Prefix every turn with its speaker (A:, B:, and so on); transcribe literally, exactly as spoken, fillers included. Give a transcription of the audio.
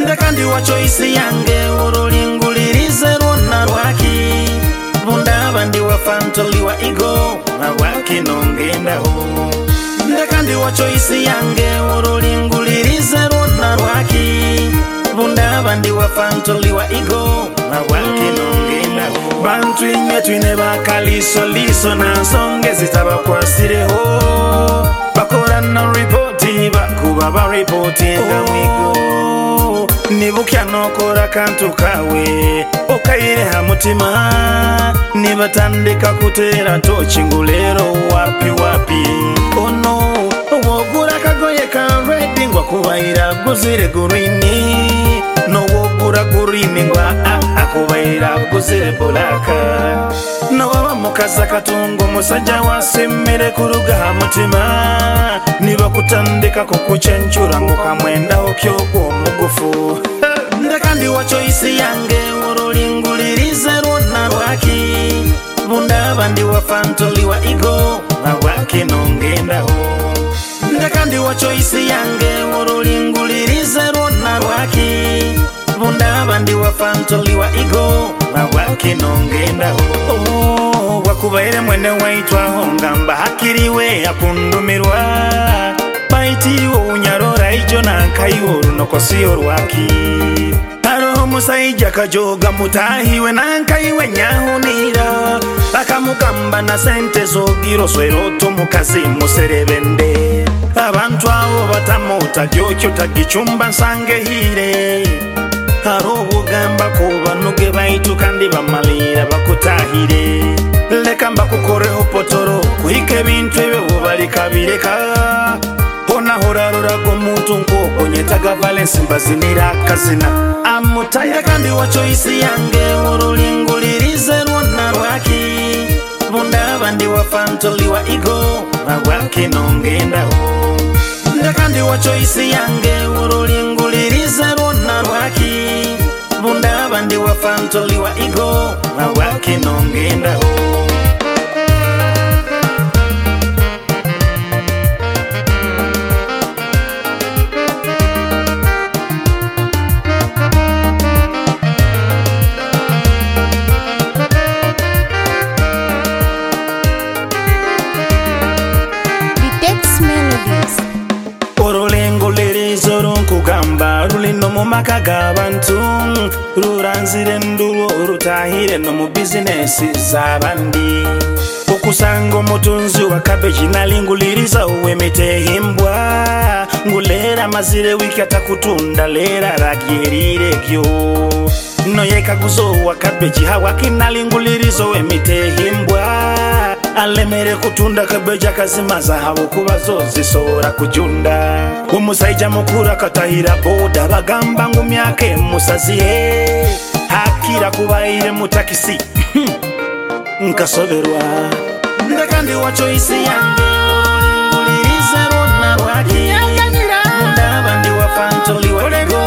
A: Ndakandi wa choice yange urulingulirize runa rwaki Bundaba ndi wa fantoli wa igo Awaki nongenda ho Ndakandi wa choice yange urulingulirize runa rwaki Bundaba ndi wa fantoli wa igo Awaki nongenda ho Bantu inye tuine bakaliso liso na songe zitaba kwa sireho Bakora na reporti bakuba ba reporti nga mwigo Nibukya nokora kantu kawe Okaire ha mutima Nibatandika kutera tochi ngulero wapi wapi Oh no Wogura kagoye ka red ngwa kubaira guzire gurini No wogura gurini ngwa akubaira guzire bolaka No waba mukaza katungo musajja wasimire kuruga ha mutima Niba kutandika kukuchenchura ngukamwenda okyogo mugufu Ndakandi wa choice yange urulingulirize runa rwaki Bundaba ndi wa fantoli wa igo Awaki nongenda ho Ndakandi wa choice yange urulingulirize runa rwaki Bundaba ndi wa fantoli wa igo Awaki nongenda ho Oh, wakubaire mwene waitwa hongamba hakiriwe akundumirwa Baiti wo unyarora ijo nankaiwo runokosiyo rwaki Haro musaija kajoga mutahiwe nankaiwe nyahunira Bakamugamba na sente zogiro sweroto mukazi muserebende Abantu abo batamota gyokyo tagichumba nsange hire Haro bugamba kuba nuge baitu kandi bamalira bakutahire Leka mbakukoreho potoro kuhike bintu ebe bubalika bireka Bona horarora go muntu nkoko nyetaga Valence mbazinira kazina Amutaya kandi wa choice yange urulingulirize runa rwaki Bundaba ndi wa fantoli wa igo Awaki nongenda ho Ndakandi wa choice yange urulingulirize runa rwaki Bundaba ndi wa fantoli wa igo Awaki nongenda ho Kugamba rulino mu makaga bantu ruranzire nduro rutahire no mu business zabandi Okusango mutunzi wa cabbage nalinguliriza uwe mitehimbwa Ngulera mazire wiki atakutunda lera ragirire kyo No yeka guzo wa cabbage hawa kinalinguliriza uwe mitehimbwa Alemere kutunda kabeja kazimaza habo kubazo zisora kujunda Umusaija mukura katahira boda bagamba ngumyake musazihe Hakira kubaire mutakisi Nkasoberwa Ndakandi wa choice yange Ulirize runa rwaki Bundaba ndi wa fantoli wa igo